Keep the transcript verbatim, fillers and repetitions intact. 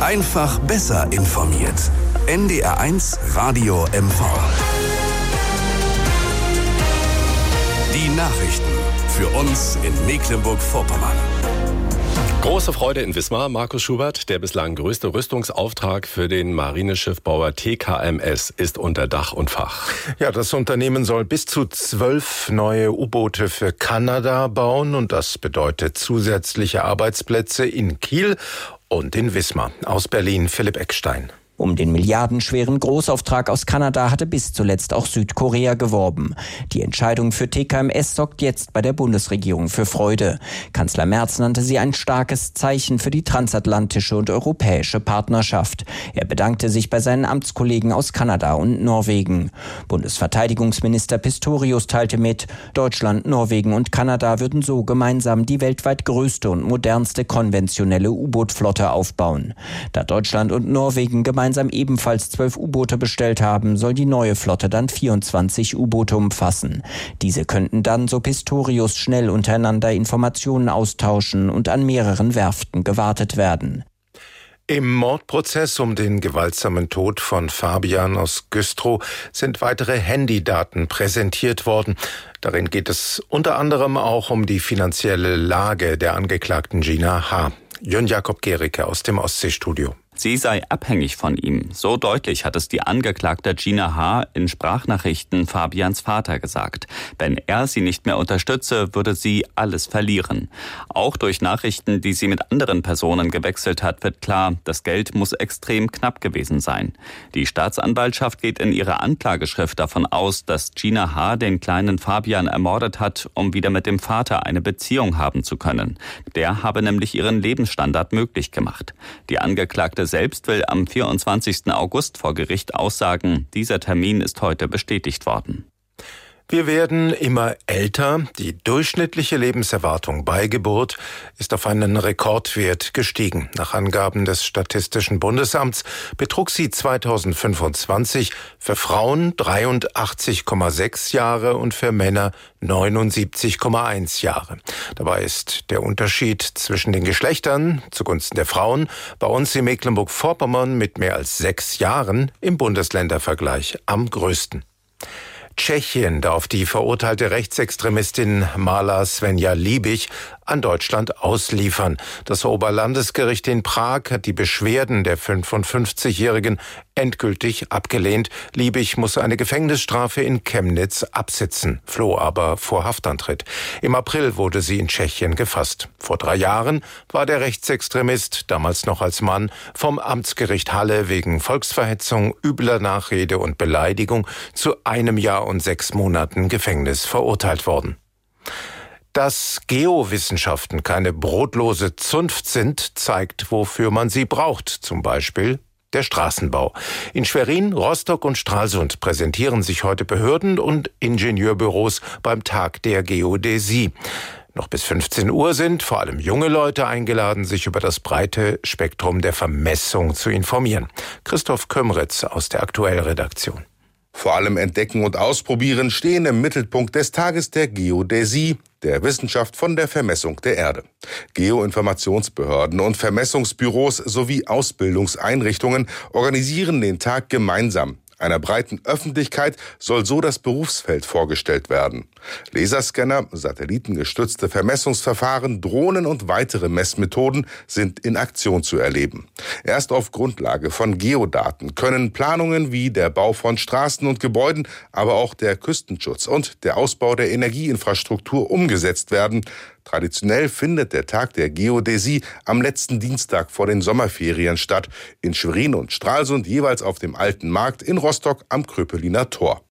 Einfach besser informiert. N D R eins Radio M V. Die Nachrichten für uns in Mecklenburg-Vorpommern. Große Freude in Wismar. Markus Schubert, der bislang größte Rüstungsauftrag für den Marineschiffbauer T K M S, ist unter Dach und Fach. Ja, das Unternehmen soll bis zu zwölf neue U-Boote für Kanada bauen und das bedeutet zusätzliche Arbeitsplätze in Kiel und in Wismar. Aus Berlin Philipp Eckstein. Um den milliardenschweren Großauftrag aus Kanada hatte bis zuletzt auch Südkorea geworben. Die Entscheidung für T K M S sorgt jetzt bei der Bundesregierung für Freude. Kanzler Merz nannte sie ein starkes Zeichen für die transatlantische und europäische Partnerschaft. Er bedankte sich bei seinen Amtskollegen aus Kanada und Norwegen. Bundesverteidigungsminister Pistorius teilte mit, Deutschland, Norwegen und Kanada würden so gemeinsam die weltweit größte und modernste konventionelle U-Boot-Flotte aufbauen. Da Deutschland und Norwegen gemeinsam gemeinsam ebenfalls zwölf U-Boote bestellt haben, soll die neue Flotte dann vierundzwanzig U-Boote umfassen. Diese könnten dann, so Pistorius, schnell untereinander Informationen austauschen und an mehreren Werften gewartet werden. Im Mordprozess um den gewaltsamen Tod von Fabian aus Güstrow sind weitere Handydaten präsentiert worden. Darin geht es unter anderem auch um die finanzielle Lage der Angeklagten Gina H. Jörn Jakob Gericke aus dem Ostseestudio. Sie sei abhängig von ihm. So deutlich hat es die Angeklagte Gina H. in Sprachnachrichten Fabians Vater gesagt. Wenn er sie nicht mehr unterstütze, würde sie alles verlieren. Auch durch Nachrichten, die sie mit anderen Personen gewechselt hat, wird klar, das Geld muss extrem knapp gewesen sein. Die Staatsanwaltschaft geht in ihrer Anklageschrift davon aus, dass Gina H. den kleinen Fabian ermordet hat, um wieder mit dem Vater eine Beziehung haben zu können. Der habe nämlich ihren Lebensstandard möglich gemacht. Die Angeklagte selbst will am vierundzwanzigsten August vor Gericht aussagen. Dieser Termin ist heute bestätigt worden. Wir werden immer älter. Die durchschnittliche Lebenserwartung bei Geburt ist auf einen Rekordwert gestiegen. Nach Angaben des Statistischen Bundesamts betrug sie zweitausendfünfundzwanzig für Frauen dreiundachtzig Komma sechs Jahre und für Männer neunundsiebzig Komma eins Jahre. Dabei ist der Unterschied zwischen den Geschlechtern zugunsten der Frauen bei uns in Mecklenburg-Vorpommern mit mehr als sechs Jahren im Bundesländervergleich am größten. Tschechien darf die verurteilte Rechtsextremistin Marla Svenja Liebig an Deutschland ausliefern. Das Oberlandesgericht in Prag hat die Beschwerden der fünfundfünfzigjährigen endgültig abgelehnt. Liebig muss eine Gefängnisstrafe in Chemnitz absitzen, floh aber vor Haftantritt. Im April wurde sie in Tschechien gefasst. Vor drei Jahren war der Rechtsextremist, damals noch als Mann, vom Amtsgericht Halle wegen Volksverhetzung, übler Nachrede und Beleidigung zu einem Jahr und sechs Monaten Gefängnis verurteilt worden. Dass Geowissenschaften keine brotlose Zunft sind, zeigt, wofür man sie braucht, zum Beispiel der Straßenbau. In Schwerin, Rostock und Stralsund präsentieren sich heute Behörden und Ingenieurbüros beim Tag der Geodäsie. Noch bis fünfzehn Uhr sind vor allem junge Leute eingeladen, sich über das breite Spektrum der Vermessung zu informieren. Christoph Kömritz aus der Aktuellredaktion. Vor allem Entdecken und Ausprobieren stehen im Mittelpunkt des Tages der Geodäsie, der Wissenschaft von der Vermessung der Erde. Geoinformationsbehörden und Vermessungsbüros sowie Ausbildungseinrichtungen organisieren den Tag gemeinsam. Einer breiten Öffentlichkeit soll so das Berufsfeld vorgestellt werden. Laserscanner, satellitengestützte Vermessungsverfahren, Drohnen und weitere Messmethoden sind in Aktion zu erleben. Erst auf Grundlage von Geodaten können Planungen wie der Bau von Straßen und Gebäuden, aber auch der Küstenschutz und der Ausbau der Energieinfrastruktur umgesetzt werden. Traditionell findet der Tag der Geodäsie am letzten Dienstag vor den Sommerferien statt. In Schwerin und Stralsund jeweils auf dem Alten Markt, in Rostock am Kröpeliner Tor.